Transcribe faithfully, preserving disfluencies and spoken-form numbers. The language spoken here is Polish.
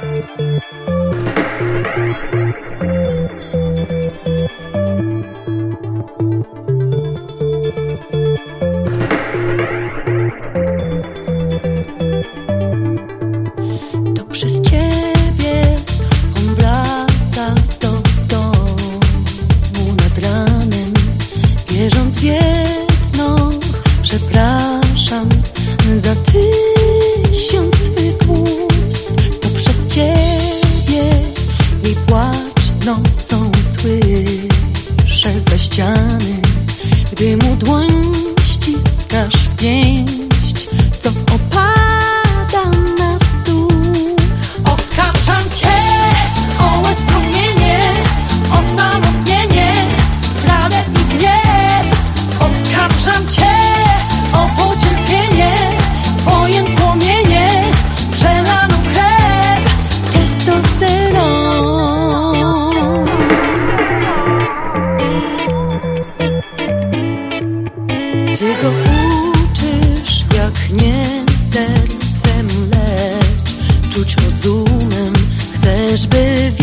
To przez ciebie on wraca do domu nad ranem, wierząc w jedno: przepraszam za tysiąc swych głupstw. To przez ciebie jej płacz nocą słyszę ze ściany, gdy mu dłoń ściskasz w pięść, co opada na stół. Oskarżam cię o łez strumienie, o samotnienie, zdradę i gniew. Oskarżam cię o pocierpienie, wojen płomienie, przelaną krew, testosteron. Ty go uczysz, jak nie sercem, lecz czuć rozumem. Chcesz, by